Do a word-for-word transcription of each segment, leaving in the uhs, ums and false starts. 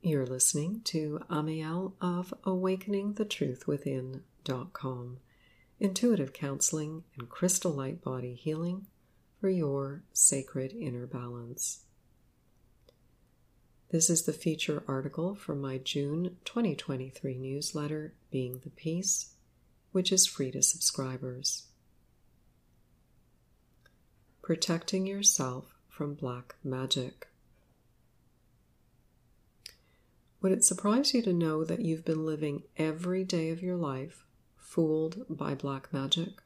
You're listening to Amiel of awakening the truth within dot com, intuitive counseling and crystal light body healing for your sacred inner balance. This is the feature article from my June twenty twenty-three newsletter, Being the Peace, which is free to subscribers. Protecting yourself from black magic. Would it surprise you to know that you've been living every day of your life fooled by black magic?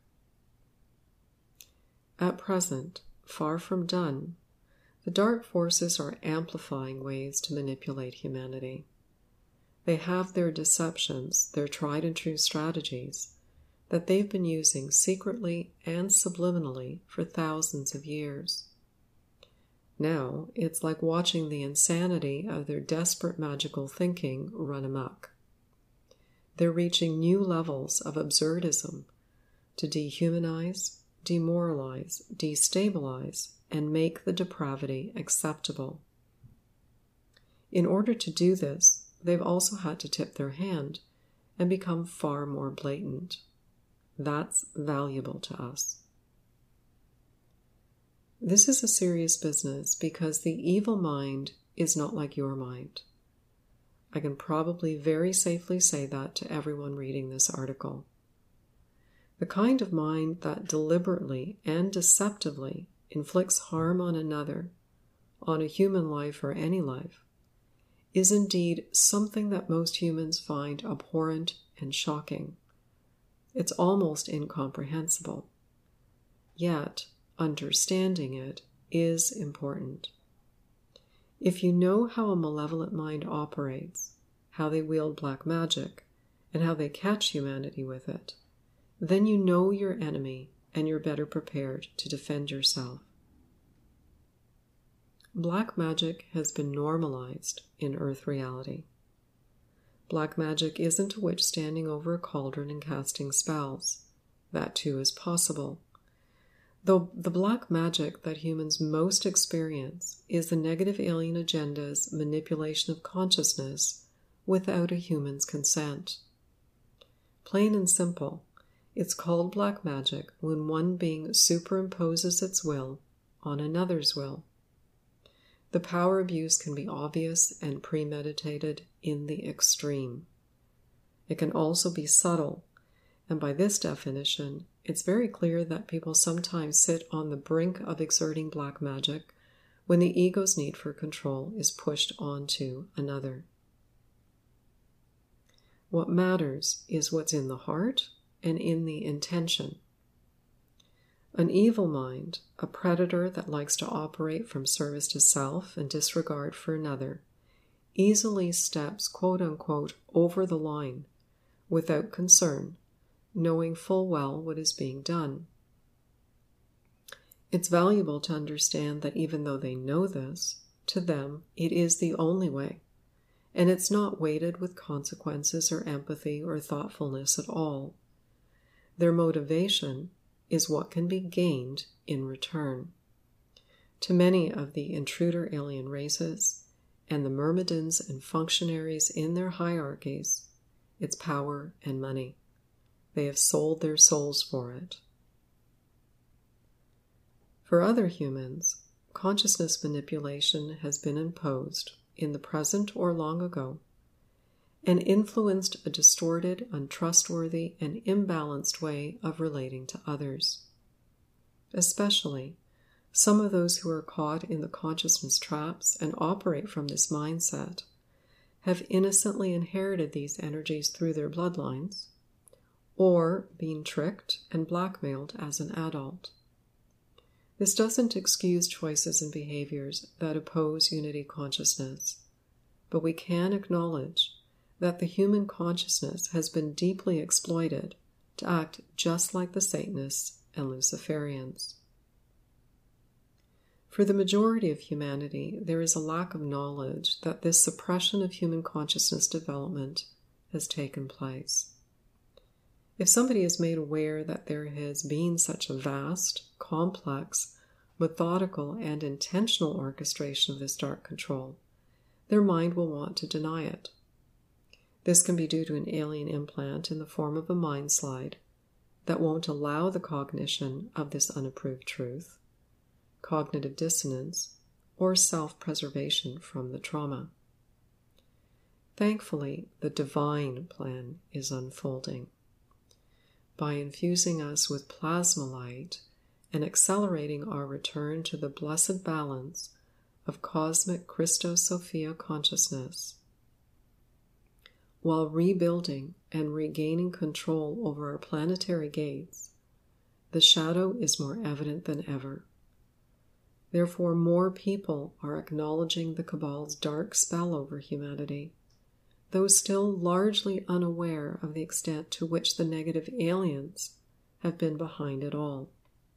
At present, far from done, the dark forces are amplifying ways to manipulate humanity. They have their deceptions, their tried and true strategies that they've been using secretly and subliminally for thousands of years. Now, it's like watching the insanity of their desperate magical thinking run amok. They're reaching new levels of absurdism to dehumanize, demoralize, destabilize, and make the depravity acceptable. In order to do this, they've also had to tip their hand and become far more blatant. That's valuable to us. This is a serious business because the evil mind is not like your mind. I can probably very safely say that to everyone reading this article. The kind of mind that deliberately and deceptively inflicts harm on another, on a human life or any life, is indeed something that most humans find abhorrent and shocking. It's almost incomprehensible. Yet, understanding it is important. If you know how a malevolent mind operates, how they wield black magic, and how they catch humanity with it, then you know your enemy and you're better prepared to defend yourself. Black magic has been normalized in Earth reality. Black magic isn't a witch standing over a cauldron and casting spells. That too is possible. Though the black magic that humans most experience is the negative alien agenda's manipulation of consciousness without a human's consent. Plain and simple, it's called black magic when one being superimposes its will on another's will. The power abuse can be obvious and premeditated in the extreme. It can also be subtle, and by this definition, it's very clear that people sometimes sit on the brink of exerting black magic when the ego's need for control is pushed onto another. What matters is what's in the heart and in the intention. An evil mind, a predator that likes to operate from service to self and disregard for another, easily steps quote-unquote over the line without concern, knowing full well what is being done. It's valuable to understand that even though they know this, to them it is the only way, and it's not weighted with consequences or empathy or thoughtfulness at all. Their motivation is what can be gained in return. To many of the intruder alien races and the myrmidons and functionaries in their hierarchies, it's power and money. They have sold their souls for it. For other humans, consciousness manipulation has been imposed in the present or long ago and influenced a distorted, untrustworthy, and imbalanced way of relating to others. Especially, some of those who are caught in the consciousness traps and operate from this mindset have innocently inherited these energies through their bloodlines, or been tricked and blackmailed as an adult. This doesn't excuse choices and behaviors that oppose unity consciousness, but we can acknowledge that the human consciousness has been deeply exploited to act just like the Satanists and Luciferians. For the majority of humanity, there is a lack of knowledge that this suppression of human consciousness development has taken place. If somebody is made aware that there has been such a vast, complex, methodical, and intentional orchestration of this dark control, their mind will want to deny it. This can be due to an alien implant in the form of a mind slide that won't allow the cognition of this unapproved truth, cognitive dissonance, or self-preservation from the trauma. Thankfully, the divine plan is unfolding. By infusing us with plasma light and accelerating our return to the blessed balance of cosmic Christos Sophia consciousness, while rebuilding and regaining control over our planetary gates, the shadow is more evident than ever. Therefore, more people are acknowledging the Cabal's dark spell over humanity, though still largely unaware of the extent to which the negative aliens have been behind it all.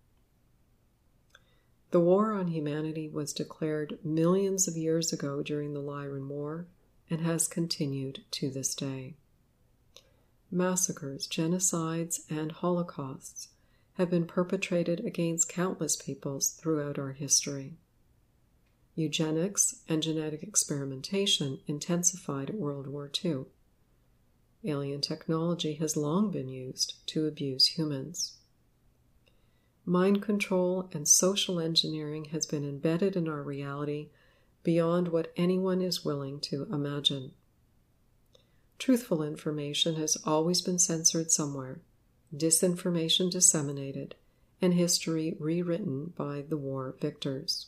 The war on humanity was declared millions of years ago during the Lyran War and has continued to this day. Massacres, genocides, and holocausts have been perpetrated against countless peoples throughout our history. Eugenics and genetic experimentation intensified at World War Two. Alien technology has long been used to abuse humans. Mind control and social engineering has been embedded in our reality beyond what anyone is willing to imagine. Truthful information has always been censored somewhere, disinformation disseminated, and history rewritten by the war victors.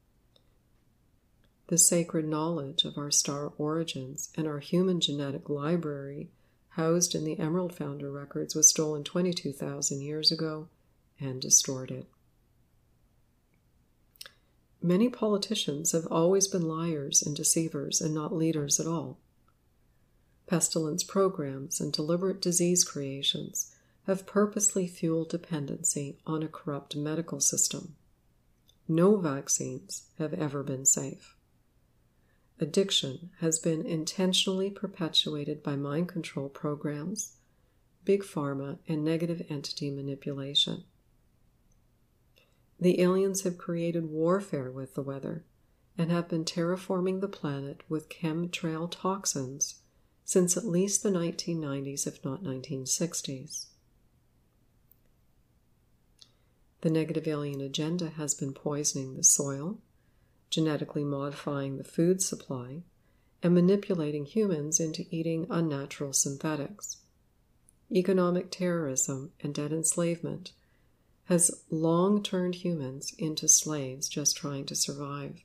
The sacred knowledge of our star origins and our human genetic library housed in the Emerald Founder records was stolen twenty-two thousand years ago and distorted. Many politicians have always been liars and deceivers and not leaders at all. Pestilence programs and deliberate disease creations have purposely fueled dependency on a corrupt medical system. No vaccines have ever been safe. Addiction has been intentionally perpetuated by mind control programs, big pharma, and negative entity manipulation. The aliens have created warfare with the weather and have been terraforming the planet with chemtrail toxins since at least the nineteen nineties, if not nineteen sixties. The negative alien agenda has been poisoning the soil, genetically modifying the food supply, and manipulating humans into eating unnatural synthetics. Economic terrorism and debt enslavement has long turned humans into slaves just trying to survive.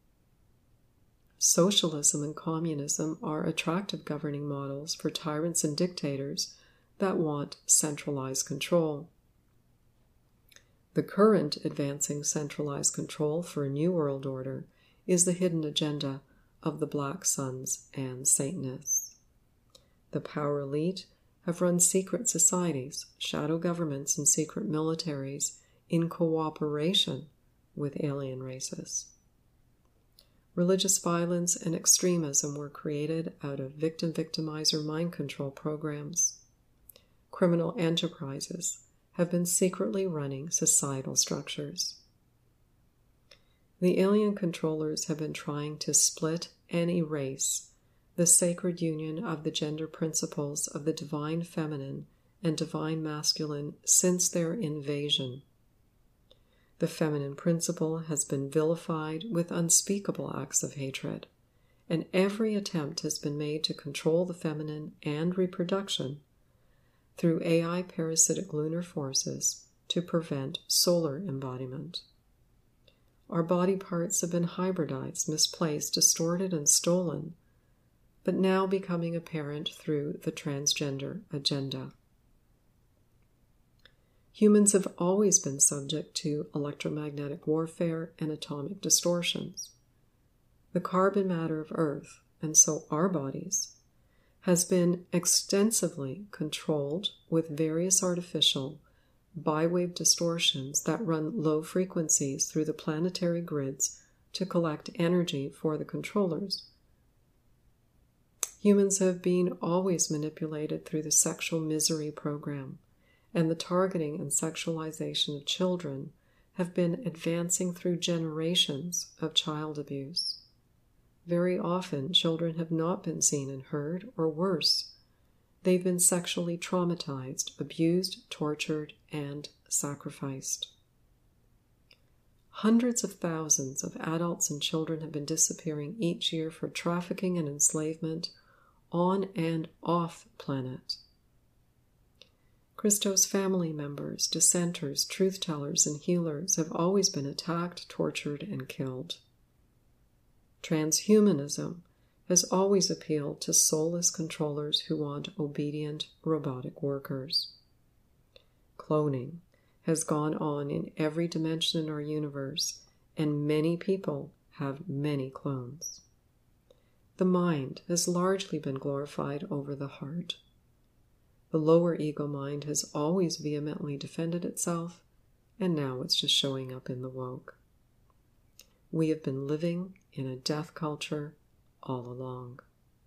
Socialism and communism are attractive governing models for tyrants and dictators that want centralized control. The current advancing centralized control for a new world order is the hidden agenda of the Black Suns and Satanists. The power elite have run secret societies, shadow governments, and secret militaries in cooperation with alien races. Religious violence and extremism were created out of victim-victimizer mind control programs. Criminal enterprises have been secretly running societal structures. The alien controllers have been trying to split and erase the sacred union of the gender principles of the divine feminine and divine masculine since their invasion. The feminine principle has been vilified with unspeakable acts of hatred, and every attempt has been made to control the feminine and reproduction through A I parasitic lunar forces to prevent solar embodiment. Our body parts have been hybridized, misplaced, distorted, and stolen, but now becoming apparent through the transgender agenda. Humans have always been subject to electromagnetic warfare and atomic distortions. The carbon matter of Earth, and so our bodies, has been extensively controlled with various artificial bi-wave distortions that run low frequencies through the planetary grids to collect energy for the controllers. Humans have been always manipulated through the sexual misery program, and the targeting and sexualization of children have been advancing through generations of child abuse. very often children have not been seen and heard, or worse, they've been sexually traumatized, abused, tortured, and sacrificed. Hundreds of thousands of adults and children have been disappearing each year for trafficking and enslavement on and off planet. Christo's family members, dissenters, truth-tellers, and healers have always been attacked, tortured, and killed. Transhumanism has always appealed to soulless controllers who want obedient robotic workers. Cloning has gone on in every dimension in our universe, and many people have many clones. The mind has largely been glorified over the heart. The lower ego mind has always vehemently defended itself, and now it's just showing up in the woke. We have been living in a death culture all along.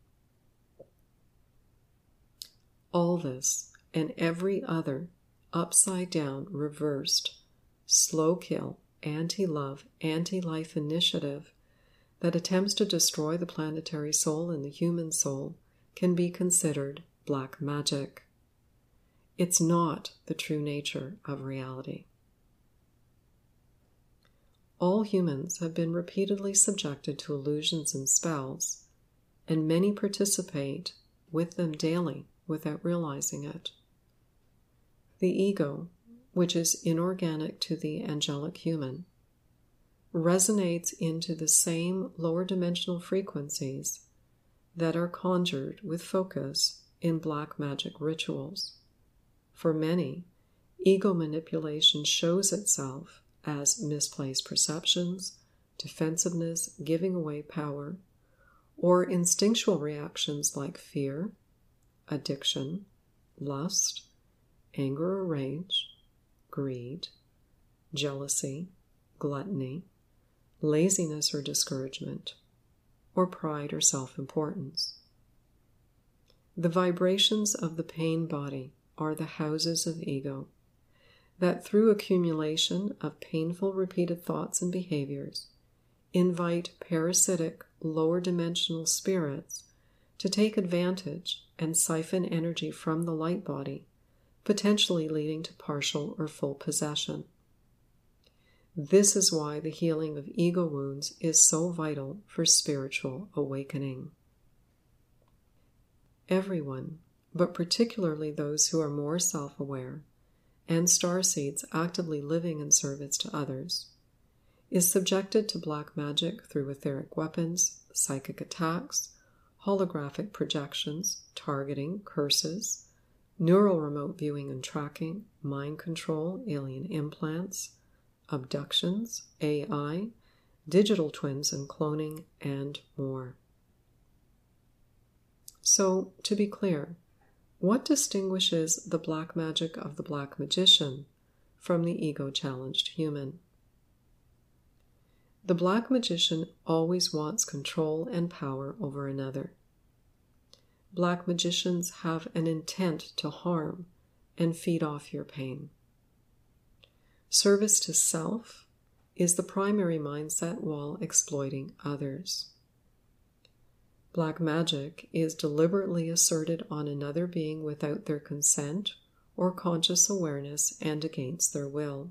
All this and every other upside down, reversed, slow kill, anti-love, anti-life initiative that attempts to destroy the planetary soul and the human soul can be considered black magic. It's not the true nature of reality. All humans have been repeatedly subjected to illusions and spells, and many participate with them daily without realizing it. The ego, which is inorganic to the angelic human, resonates into the same lower dimensional frequencies that are conjured with focus in black magic rituals. For many, ego manipulation shows itself as misplaced perceptions, defensiveness, giving away power, or instinctual reactions like fear, addiction, lust, anger or rage, greed, jealousy, gluttony, laziness or discouragement, or pride or self-importance. The vibrations of the pain body are the houses of ego that, through accumulation of painful repeated thoughts and behaviors, invite parasitic lower dimensional spirits to take advantage and siphon energy from the light body, potentially leading to partial or full possession. This is why the healing of ego wounds is so vital for spiritual awakening. Everyone, but particularly those who are more self-aware and starseeds actively living in service to others, is subjected to black magic through etheric weapons, psychic attacks, holographic projections, targeting, curses, neural remote viewing and tracking, mind control, alien implants, abductions, A I, digital twins and cloning, and more. So, to be clear, what distinguishes the black magic of the black magician from the ego-challenged human? The black magician always wants control and power over another. Black magicians have an intent to harm and feed off your pain. Service to self is the primary mindset while exploiting others. Black magic is deliberately asserted on another being without their consent or conscious awareness and against their will.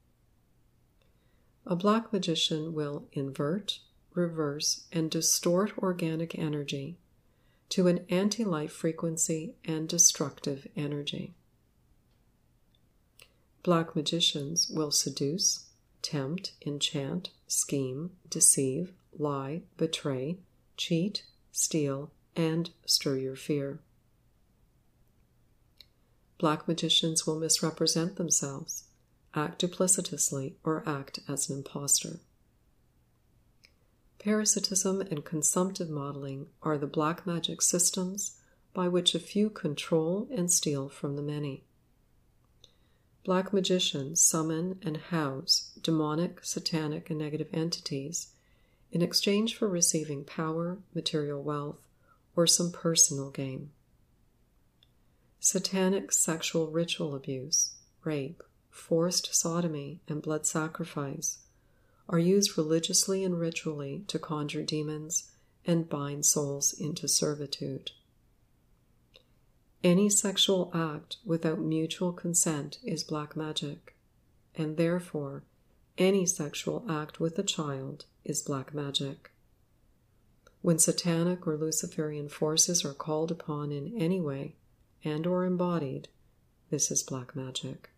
A black magician will invert, reverse, and distort organic energy to an anti-life frequency and destructive energy. Black magicians will seduce, tempt, enchant, scheme, deceive, lie, betray, cheat, steal, and stir your fear. Black magicians will misrepresent themselves, act duplicitously, or act as an imposter. Parasitism and consumptive modeling are the black magic systems by which a few control and steal from the many. Black magicians summon and house demonic, satanic, and negative entities in exchange for receiving power, material wealth, or some personal gain. Satanic sexual ritual abuse, rape, forced sodomy, and blood sacrifice are used religiously and ritually to conjure demons and bind souls into servitude. Any sexual act without mutual consent is black magic, and therefore any sexual act with a child is black magic. When satanic or Luciferian forces are called upon in any way and or embodied, this is black magic.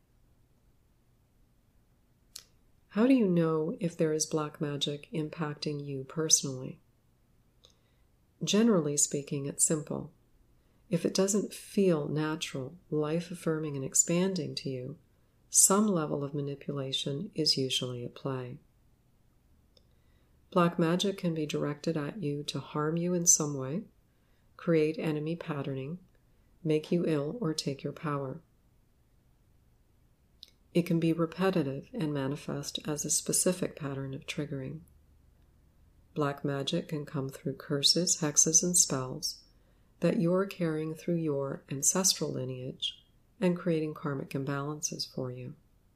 How do you know if there is black magic impacting you personally? Generally speaking, it's simple. If it doesn't feel natural, life-affirming, and expanding to you, some level of manipulation is usually at play. Black magic can be directed at you to harm you in some way, create enemy patterning, make you ill, or take your power. It can be repetitive and manifest as a specific pattern of triggering. Black magic can come through curses, hexes, and spells that you're carrying through your ancestral lineage and creating karmic imbalances for you.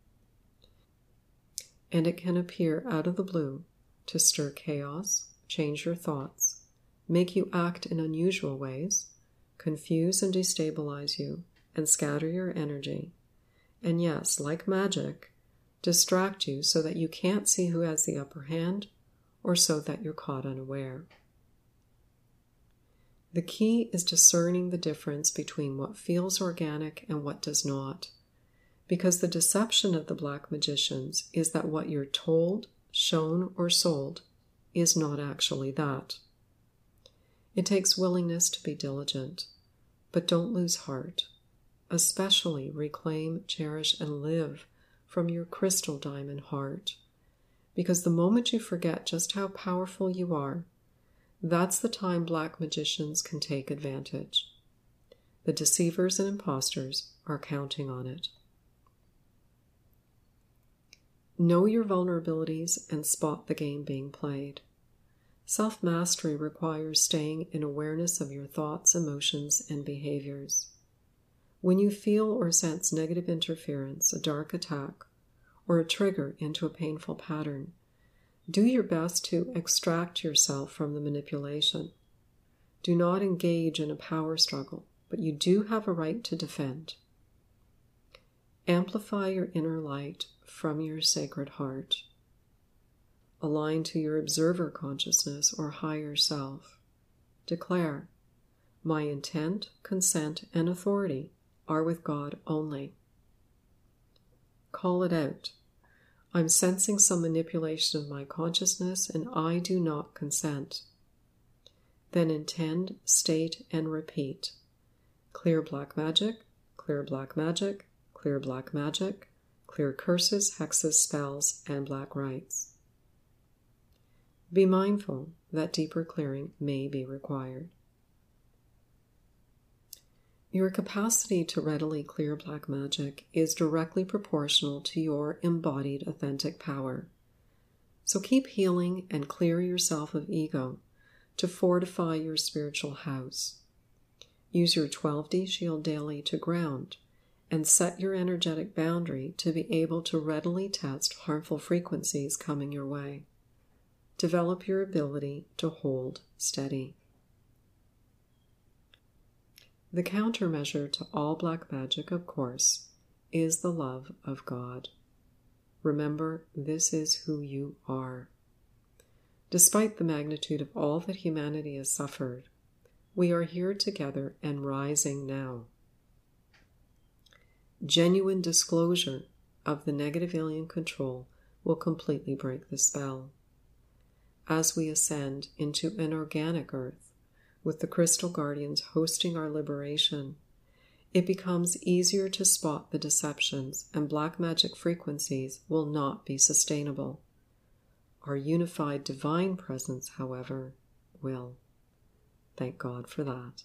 And it can appear out of the blue to stir chaos, change your thoughts, make you act in unusual ways, confuse and destabilize you, and scatter your energy. And yes, like magic, distract you so that you can't see who has the upper hand, or so that you're caught unaware. The key is discerning the difference between what feels organic and what does not, because the deception of the black magicians is that what you're told, shown, or sold is not actually that. It takes willingness to be diligent, but don't lose heart. Especially reclaim, cherish, and live from your crystal diamond heart, because the moment you forget just how powerful you are, that's the time black magicians can take advantage. The deceivers and imposters are counting on it. Know your vulnerabilities and spot the game being played. Self-mastery requires staying in awareness of your thoughts, emotions, and behaviors. When you feel or sense negative interference, a dark attack, or a trigger into a painful pattern, do your best to extract yourself from the manipulation. Do not engage in a power struggle, but you do have a right to defend. Amplify your inner light from your sacred heart. Align to your observer consciousness or higher self. Declare, my intent, consent, and authority are with God only. Call it out. I'm sensing some manipulation of my consciousness and I do not consent. Then intend, state, and repeat. Clear black magic, clear black magic, clear black magic, clear curses, hexes, spells, and black rites. Be mindful that deeper clearing may be required. Your capacity to readily clear black magic is directly proportional to your embodied authentic power. So keep healing and clear yourself of ego to fortify your spiritual house. Use your twelve D shield daily to ground and set your energetic boundary to be able to readily test harmful frequencies coming your way. Develop your ability to hold steady. The countermeasure to all black magic, of course, is the love of God. Remember, this is who you are. Despite the magnitude of all that humanity has suffered, we are here together and rising now. Genuine disclosure of the negative alien control will completely break the spell. As we ascend into an organic earth, with the crystal guardians hosting our liberation, it becomes easier to spot the deceptions, and black magic frequencies will not be sustainable. Our unified divine presence, however, will. Thank God for that.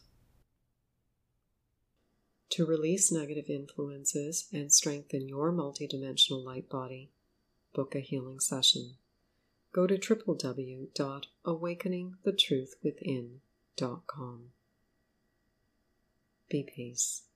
To release negative influences and strengthen your multidimensional light body, book a healing session. Go to w w w dot awakening the truth within dot com. Be peace.